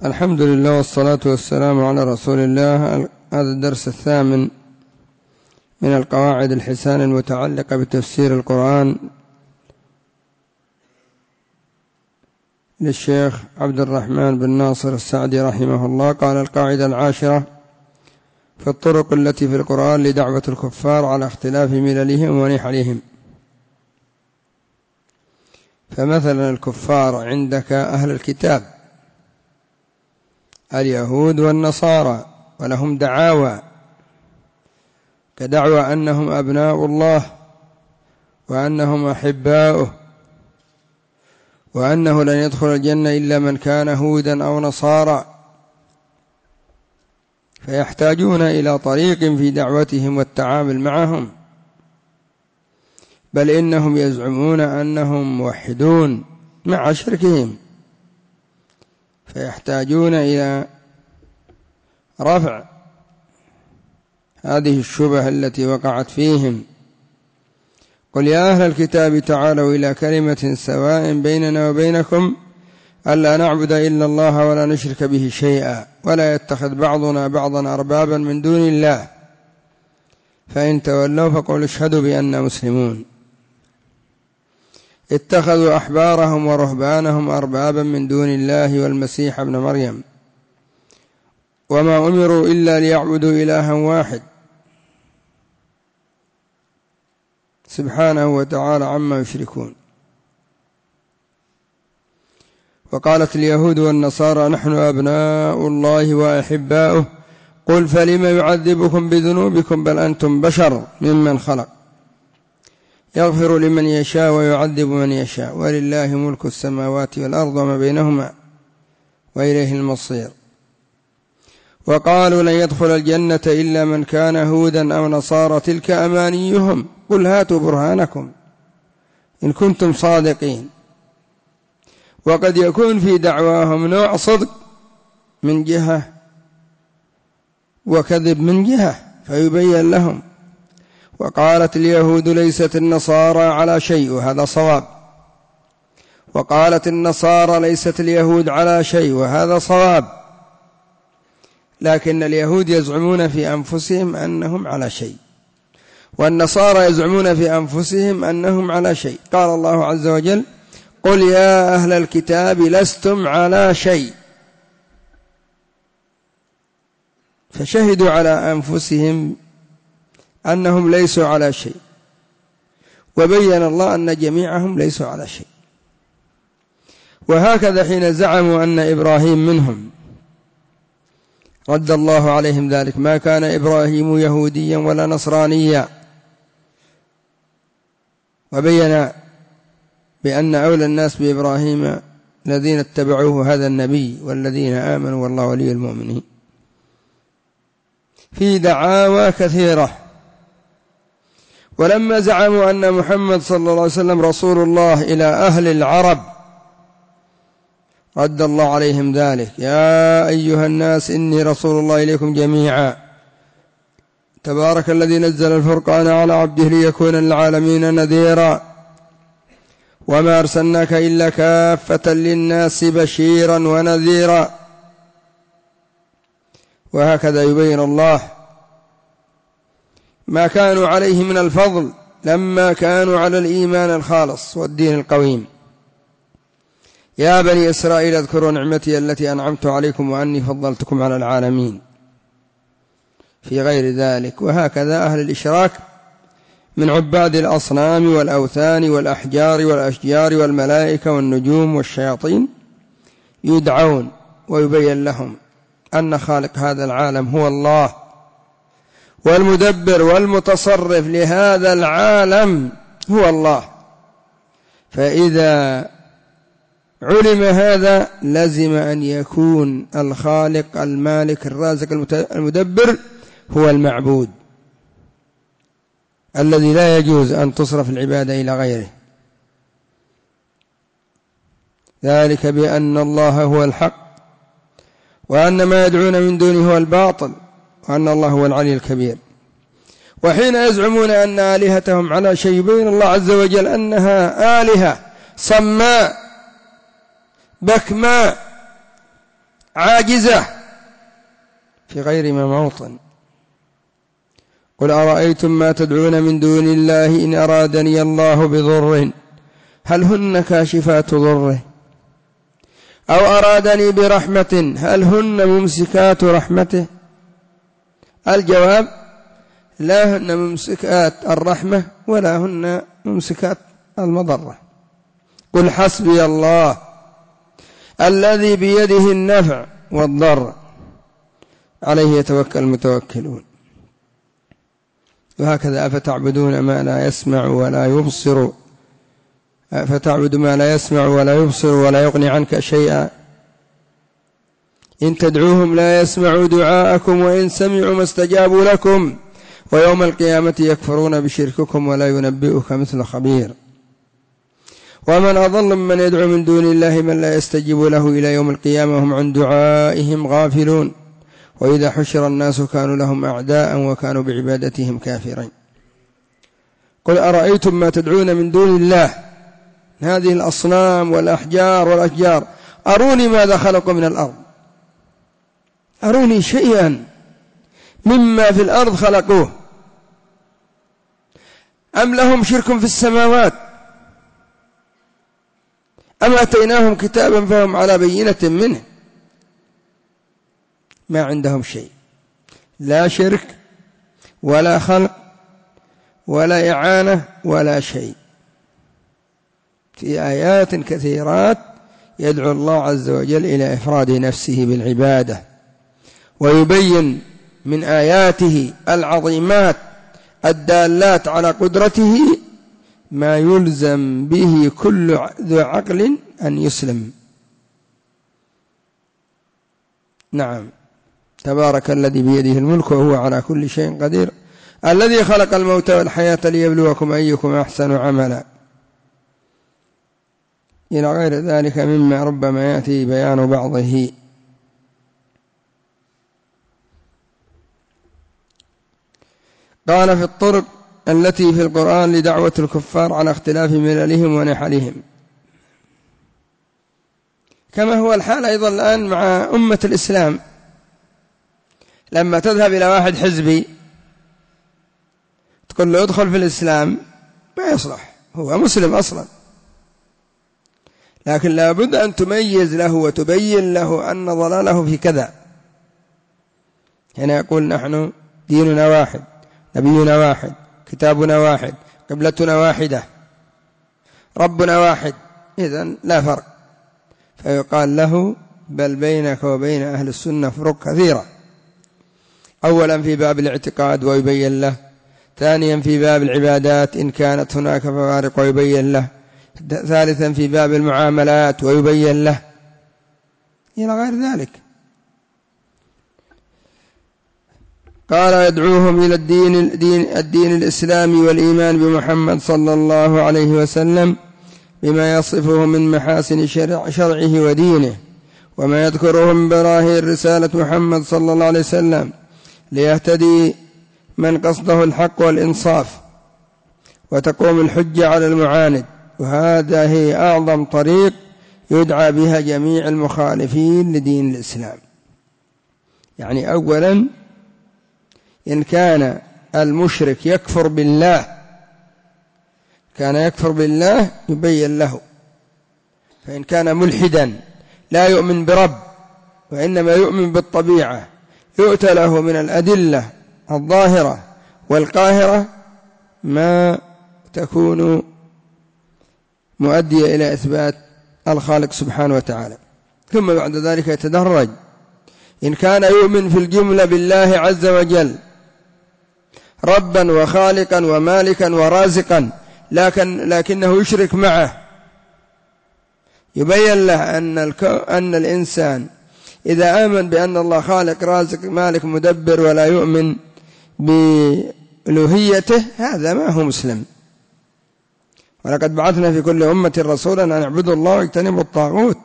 الحمد لله والصلاة والسلام على رسول الله. هذا الدرس الثامن من القواعد الحسان المتعلقة بتفسير القرآن للشيخ عبد الرحمن بن ناصر السعدي رحمه الله. قال: القاعدة العاشرة في الطرق التي في القرآن لدعوة الكفار على اختلاف مللهم ونحلهم. فمثلا الكفار عندك أهل الكتاب اليهود والنصارى، ولهم دعاوى كدعوى أنهم أبناء الله وأنهم أحباؤه وأنه لن يدخل الجنة إلا من كان هودا أو نصارى، فيحتاجون إلى طريق في دعوتهم والتعامل معهم، بل إنهم يزعمون أنهم موحدون مع شركهم، فيحتاجون إلى رفع هذه الشبهة التي وقعت فيهم. قل يا أهل الكتاب تعالوا إلى كلمة سواء بيننا وبينكم ألا نعبد إلا الله ولا نشرك به شيئا ولا يتخذ بعضنا بعضا أربابا من دون الله فإن تولوا فقولوا اشهدوا بأننا مسلمون. اتخذوا أحبارهم ورهبانهم أربابا من دون الله والمسيح ابن مريم وما أمروا إلا ليعبدوا إلها واحد سبحانه وتعالى عما يشركون. وقالت اليهود والنصارى نحن أبناء الله وأحباؤه قل فلم يعذبكم بذنوبكم بل أنتم بشر ممن خلق يغفر لمن يشاء ويعذب من يشاء ولله ملك السماوات والأرض وما بينهما وإليه المصير. وقالوا لن يدخل الجنة إلا من كان هودا أو نصارى تلك أمانيهم قل هاتوا برهانكم إن كنتم صادقين. وقد يكون في دعواهم نوع صدق من جهة وكذب من جهة فيبين لهم. وقالت اليهود ليست النصارى على شيء وهذا صواب، وقالت النصارى ليست اليهود على شيء وهذا صواب، لكن اليهود يزعمون في أنفسهم أنهم على شيء والنصارى يزعمون في أنفسهم أنهم على شيء. قال الله عز وجل قل يا أهل الكتاب لستم على شيء، فشهدوا على أنفسهم أنهم ليسوا على شيء، وبين الله أن جميعهم ليسوا على شيء. وهكذا حين زعموا أن إبراهيم منهم رد الله عليهم ذلك ما كان إبراهيم يهوديا ولا نصرانيا، وبين بأن أولى الناس بإبراهيم الذين اتبعوه هذا النبي والذين آمنوا والله ولي المؤمنين. في دعاوى كثيرة. ولما زعموا أن محمد صلى الله عليه وسلم رسول الله إلى أهل العرب رد الله عليهم ذلك يا أيها الناس إني رسول الله إليكم جميعا تبارك الذي نزل الفرقان على عبده ليكون للعالمين نذيرا وما أرسلناك إلا كافة للناس بشيرا ونذيرا. وهكذا يبين الله ما كانوا عليه من الفضل لما كانوا على الإيمان الخالص والدين القويم. يا بني إسرائيل اذكروا نعمتي التي أنعمت عليكم وأني فضلتكم على العالمين في غير ذلك. وهكذا أهل الإشراك من عباد الأصنام والأوثان والأحجار والأشجار والملائكة والنجوم والشياطين يدعون ويبين لهم أن خالق هذا العالم هو الله والمدبر والمتصرف لهذا العالم هو الله. فإذا علم هذا لزم أن يكون الخالق المالك الرازق المدبر هو المعبود الذي لا يجوز أن تصرف العبادة إلى غيره. ذلك بأن الله هو الحق وأن ما يدعون من دونه هو الباطل وأن الله هو العلي الكبير. وحين يزعمون أن آلهتهم على شيء يبين الله عز وجل أنها آلهة صماء بكماء عاجزة في غير ما موطن. قل أرأيتم ما تدعون من دون الله إن أرادني الله بضر هل هن كاشفات ضره أو أرادني برحمة هل هن ممسكات رحمته؟ الجواب: لا هن ممسكات الرحمة ولا هن ممسكات المضرة. قل حسبي الله الذي بيده النفع والضر عليه يتوكل المتوكلون. وهكذا: أفتعبدون ما لا يسمع ولا يبصر فتعبد ما لا يسمع ولا يبصر ولا يغني عنك شيئا إن تدعوهم لا يسمعوا دعاءكم وإن سمعوا ما استجابوا لكم ويوم القيامة يكفرون بشرككم ولا ينبئك مثل خبير. ومن أضل ممن يدعو من دون الله من لا يستجيب له إلى يوم القيامة هم عن دعائهم غافلون وإذا حشر الناس كانوا لهم أعداء وكانوا بعبادتهم كافرين. قل أرأيتم ما تدعون من دون الله هذه الأصنام والأحجار والأشجار أروني ماذا خلقوا من الأرض، أروني شيئا مما في الأرض خلقوه أم لهم شرك في السماوات أم أتيناهم كتابا فهم على بينة منه. ما عندهم شيء، لا شرك ولا خلق ولا إعانة ولا شيء. في آيات كثيرات يدعو الله عز وجل إلى إفراد نفسه بالعبادة ويبين من آياته العظيمات الدالات على قدرته ما يلزم به كل ذو عقل أن يسلم. نعم. تبارك الذي بيده الملك وهو على كل شيء قدير الذي خلق الموت والحياة ليبلوكم أيكم أحسن عملا إلى غير ذلك مما ربما يأتي بيان بعضه. قال: في الطرق التي في القرآن لدعوة الكفار على اختلاف مللهم ونحلهم، كما هو الحال أيضا الآن مع أمة الإسلام. لما تذهب إلى واحد حزبي تقول له ادخل في الإسلام ما يصلح، هو مسلم أصلا، لكن لابد أن تميز له وتبين له أن ضلاله في كذا. هنا يقول: نحن ديننا واحد، نبينا واحد، كتابنا واحد، قبلتنا واحدة، ربنا واحد، إذن لا فرق. فيقال له: بل بينك وبين أهل السنة فروق كثيرة، أولا في باب الاعتقاد ويبين له، ثانيا في باب العبادات إن كانت هناك فوارق ويبين له، ثالثا في باب المعاملات ويبين له، إلى غير ذلك. قال: يدعوهم إلى الدين الإسلامي والإيمان بمحمد صلى الله عليه وسلم بما يصفه من محاسن شرعه ودينه وما يذكره من براهين رسالة محمد صلى الله عليه وسلم ليهتدي من قصده الحق والإنصاف وتقوم الحجة على المعاند. وهذا هي أعظم طريق يدعى بها جميع المخالفين لدين الإسلام. يعني أولا إن كان المشرك يكفر بالله يبين له، فإن كان ملحدا لا يؤمن برب وإنما يؤمن بالطبيعة يؤتى له من الأدلة الظاهرة والقاهرة ما تكون مؤدية إلى إثبات الخالق سبحانه وتعالى. ثم بعد ذلك يتدرج. إن كان يؤمن في الجملة بالله عز وجل ربا وخالقا ومالكا ورازقا لكنه يشرك معه، يبين له أن الإنسان إذا آمن بأن الله خالق رازق مالك مدبر ولا يؤمن بألوهيته هذا ما هو مسلم. ولقد بعثنا في كل أمة رسولا أن اعبدوا الله واجتنبوا الطاغوت.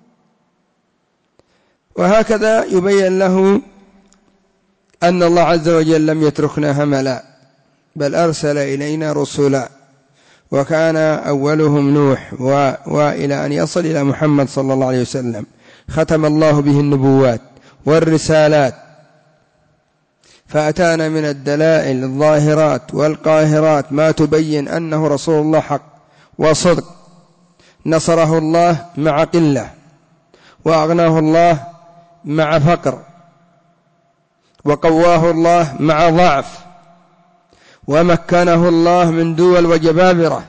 وهكذا يبين له أن الله عز وجل لم يتركنا هملا بل أرسل إلينا رسلا، وكان أولهم نوح وإلى أن يصل إلى محمد صلى الله عليه وسلم. ختم الله به النبوات والرسالات، فأتانا من الدلائل الظاهرات والقاهرات ما تبين أنه رسول الله حق وصدق، نصره الله مع قلة، وأغناه الله مع فقر، وقواه الله مع ضعف، ومكنه الله من دول وجبابرة.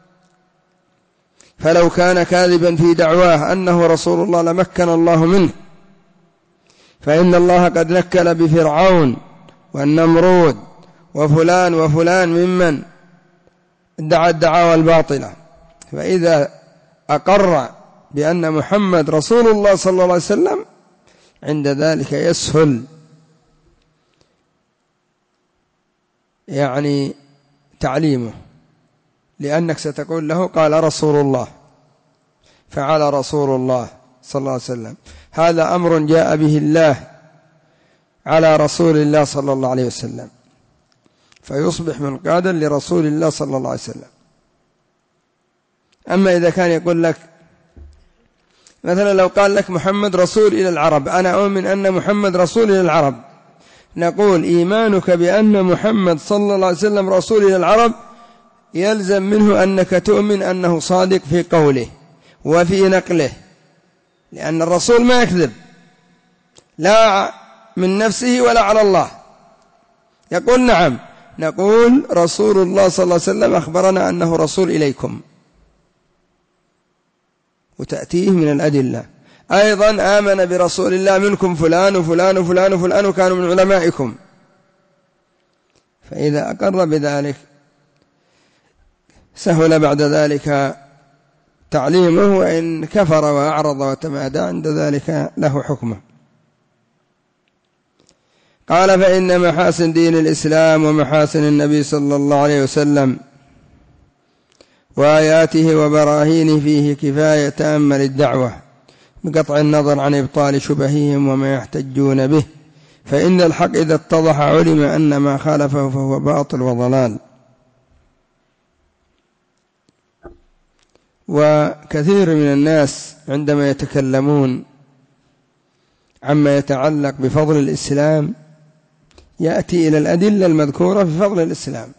فلو كان كاذبا في دعواه أنه رسول الله لمكن الله منه، فإن الله قد نكل بفرعون والنمرود وفلان وفلان ممن ادعى الدعاوى الباطلة. فإذا أقر بأن محمد رسول الله صلى الله عليه وسلم عند ذلك يسهل يعني تعليمه، لأنك ستقول له قال رسول الله، فعل رسول الله صلى الله عليه وسلم، هذا أمر جاء به الله على رسول الله صلى الله عليه وسلم، فيصبح منقادا لرسول الله صلى الله عليه وسلم. أما إذا كان يقول لك مثلا لو قال لك محمد رسول إلى العرب، أنا أؤمن أن محمد رسول إلى العرب، نقول إيمانك بأن محمد صلى الله عليه وسلم رسول إلى العرب يلزم منه أنك تؤمن أنه صادق في قوله وفي نقله، لأن الرسول ما يكذب لا من نفسه ولا على الله. يقول نعم، نقول رسول الله صلى الله عليه وسلم أخبرنا أنه رسول إليكم، وتأتيه من الأدلة. أيضا آمن برسول الله منكم فلان وفلان وفلان وفلان وكانوا من علمائكم. فإذا أقر بذلك سهل بعد ذلك تعليمه، وإن كفر وأعرض وتمادى عند ذلك له حكمه. قال فإن محاسن دين الإسلام ومحاسن النبي صلى الله عليه وسلم وآياته وبراهينه فيه كفاية تأمل الدعوة بقطع النظر عن إبطال شبههم وما يحتجون به، فإن الحق إذا اتضح علم أن ما خالفه فهو باطل وضلال. وكثير من الناس عندما يتكلمون عما يتعلق بفضل الإسلام يأتي إلى الأدلة المذكورة في فضل الإسلام.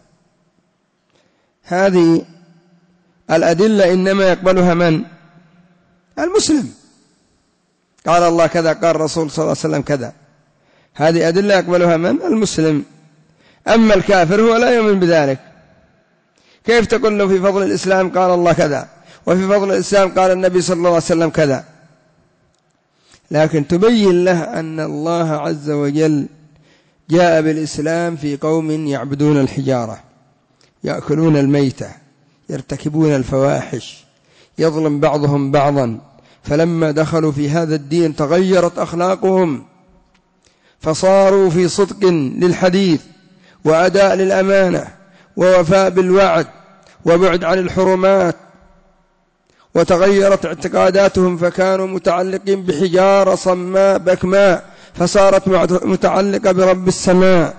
هذه الأدلة إنما يقبلها من؟ المسلم. قال الله كذا، قال الرسول صلى الله عليه وسلم كذا، هذه أدلة يقبلها من؟ المسلم. أما الكافر هو لا يؤمن بذلك. كيف تقول له في فضل الإسلام قال الله كذا، وفي فضل الإسلام قال النبي صلى الله عليه وسلم كذا؟ لكن تبين له أن الله عز وجل جاء بالإسلام في قوم يعبدون الحجارة، يأكلون الميتة، يرتكبون الفواحش، يظلم بعضهم بعضا، فلما دخلوا في هذا الدين تغيرت أخلاقهم، فصاروا في صدق للحديث وأداء للأمانة ووفاء بالوعد وبعد عن الحرمات، وتغيرت اعتقاداتهم فكانوا متعلقين بحجارة صماء بكماء فصارت متعلقة برب السماء،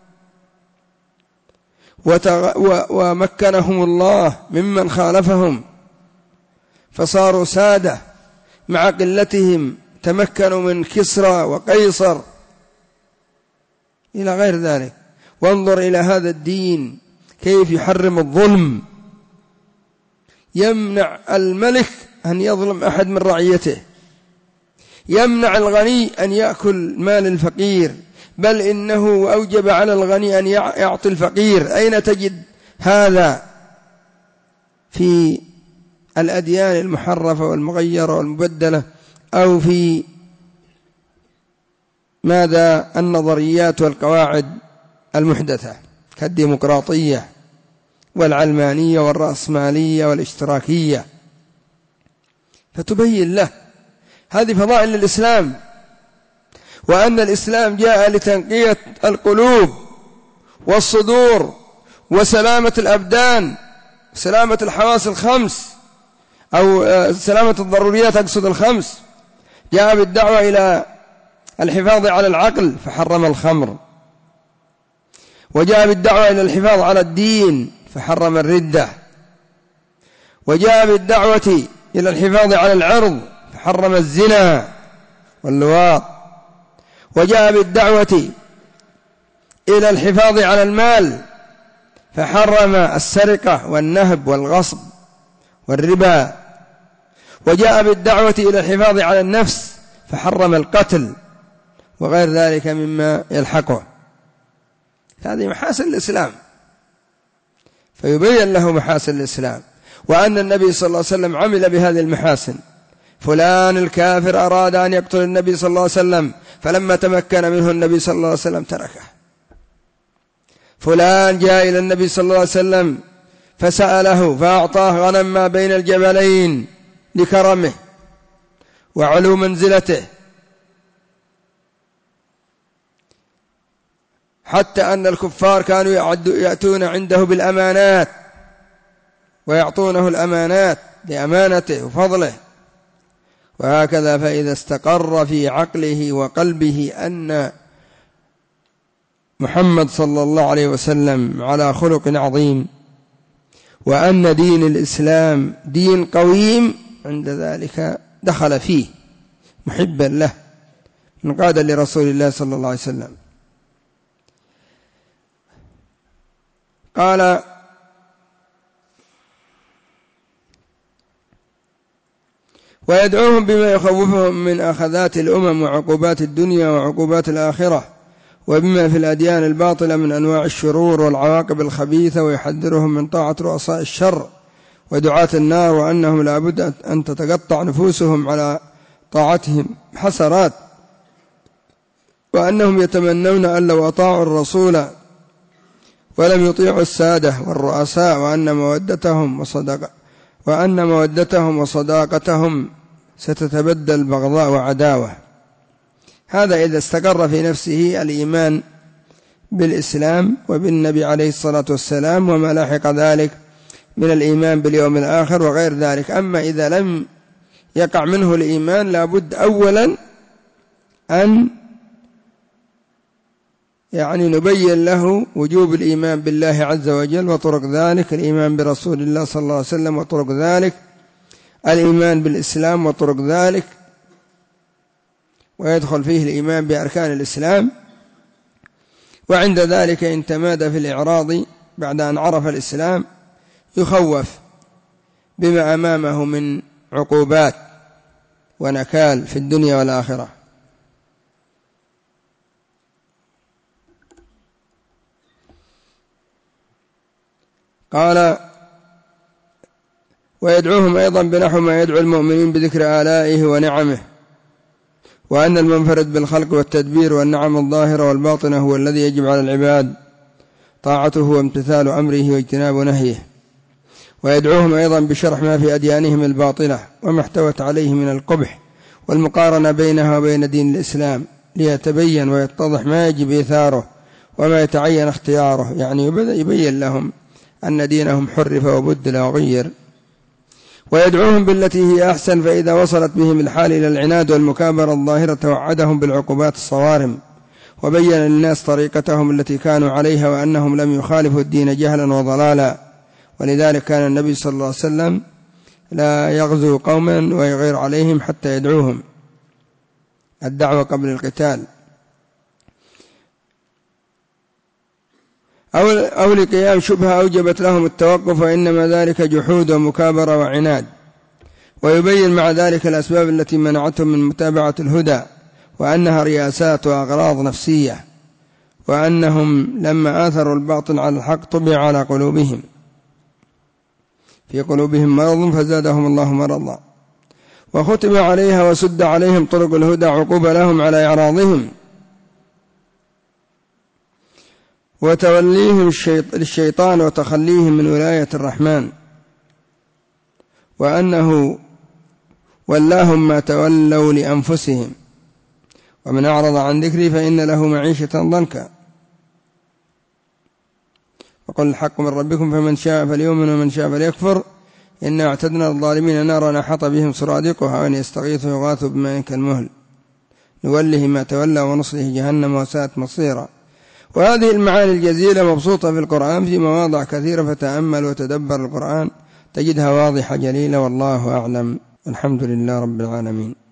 ومكنهم الله ممن خالفهم فصاروا سادة، مع قلتهم تمكنوا من كسرى وقيصر إلى غير ذلك. وانظر إلى هذا الدين كيف يحرم الظلم، يمنع الملك أن يظلم أحد من رعيته، يمنع الغني أن يأكل مال الفقير، بل إنه أوجب على الغني أن يعطي الفقير. أين تجد هذا في الأديان المحرفة والمغيرة والمبدلة، أو في ماذا النظريات والقواعد المحدثة كالديمقراطية والعلمانية والرأسمالية والاشتراكية؟ فتبين له هذه فضائل الإسلام، وأن الإسلام جاء لتنقية القلوب والصدور وسلامة الأبدان، سلامة الحواس الخمس، أو سلامة الضروريات أقصد الخمس. جاء بالدعوة إلى الحفاظ على العقل فحرم الخمر، وجاء بالدعوة إلى الحفاظ على الدين فحرم الردة، وجاء بالدعوة إلى الحفاظ على العرض فحرم الزنا واللواط. وجاء بالدعوة إلى الحفاظ على المال فحرم السرقة والنهب والغصب والربا. وجاء بالدعوة إلى الحفاظ على النفس فحرم القتل وغير ذلك مما يلحقه. هذه محاسن الإسلام، فيبين له محاسن الإسلام، وأن النبي صلى الله عليه وسلم عمل بهذه المحاسن. فلان الكافر أراد أن يقتل النبي صلى الله عليه وسلم، فلما تمكن منه النبي صلى الله عليه وسلم تركه. فلان جاء إلى النبي صلى الله عليه وسلم فسأله فأعطاه غنم ما بين الجبلين لكرمه وعلو منزلته، حتى أن الكفار كانوا يأتون عنده بالأمانات ويعطونه الأمانات لأمانته وفضله. وهكذا فإذا استقر في عقله وقلبه أن محمد صلى الله عليه وسلم على خلق عظيم وأن دين الإسلام دين قويم، عند ذلك دخل فيه محبا له انقادا لرسول الله صلى الله عليه وسلم. قال: ويدعوهم بما يخوفهم من أخذات الأمم وعقوبات الدنيا وعقوبات الآخرة، وبما في الأديان الباطلة من أنواع الشرور والعواقب الخبيثة، ويحذرهم من طاعة رؤساء الشر ودعاة النار، وأنهم لا بد أن تتقطع نفوسهم على طاعتهم حسرات، وأنهم يتمنون أن لو أطاعوا الرسول ولم يطيعوا السادة والرؤساء، وأن مودتهم وصداقتهم ستتبدل بغضاء وعداوة. هذا إذا استقر في نفسه الإيمان بالإسلام وبالنبي عليه الصلاة والسلام وما لاحق ذلك من الإيمان باليوم الآخر وغير ذلك. أما إذا لم يقع منه الإيمان لابد أولا أن نبين له وجوب الإيمان بالله عز وجل وطرق ذلك، الإيمان برسول الله صلى الله عليه وسلم وطرق ذلك، الإيمان بالإسلام وطرق ذلك، ويدخل فيه الإيمان بأركان الإسلام. وعند ذلك إن تمادى في الإعراض بعد أن عرف الإسلام يخوف بما أمامه من عقوبات ونكال في الدنيا والآخرة. قال: ويدعوهم أيضا بنحو ما يدعو المؤمنين بذكر آلائه ونعمه، وأن المنفرد بالخلق والتدبير والنعم الظاهرة والباطنة هو الذي يجب على العباد طاعته وامتثال أمره واجتناب نهيه. ويدعوهم أيضا بشرح ما في أديانهم الباطلة وما احتوت عليه من القبح والمقارنة بينها وبين دين الإسلام ليتبين ويتضح ما يجب إيثاره وما يتعين اختياره، يعني يبين لهم أن دينهم حرف وبدل وغير. ويدعوهم بالتي هي أحسن، فإذا وصلت بهم الحال إلى العناد والمكابرة الظاهرة توعدهم بالعقوبات الصوارم، وبين للناس طريقتهم التي كانوا عليها وأنهم لم يخالفوا الدين جهلا وضلالا. ولذلك كان النبي صلى الله عليه وسلم لا يغزو قوما ويغير عليهم حتى يدعوهم، الدعوة قبل القتال، أو لقيام شبهة أوجبت لهم التوقف، وإنما ذلك جحود ومكابرة وعناد. ويبين مع ذلك الأسباب التي منعتهم من متابعة الهدى، وأنها رياسات وأغراض نفسية، وأنهم لما آثروا الباطل على الحق طبع على قلوبهم، في قلوبهم مرض فزادهم الله مرضا، وختم عليها وسد عليهم طرق الهدى عقوبة لهم على إعراضهم وتوليهم للشيطان وتخليهم من ولاية الرحمن، وأنه ولاهم ما تولوا لأنفسهم، ومن أعرض عن ذكري فإن له معيشة ضنكا. وقل الحق من ربكم فمن شاء فليؤمن ومن شاء فليكفر، إنا اعتدنا للظالمين نارا أحاط بهم سرادقها وإن يستغيثوا يغاثوا بماء كالمهل نوله ما تولى ونصله جهنم وساءت مصيرا. وهذه المعاني الجزيلة مبسوطة في القرآن في مواضع كثيرة، فتأمل وتدبر القرآن تجدها واضحة جليلة، والله أعلم. الحمد لله رب العالمين.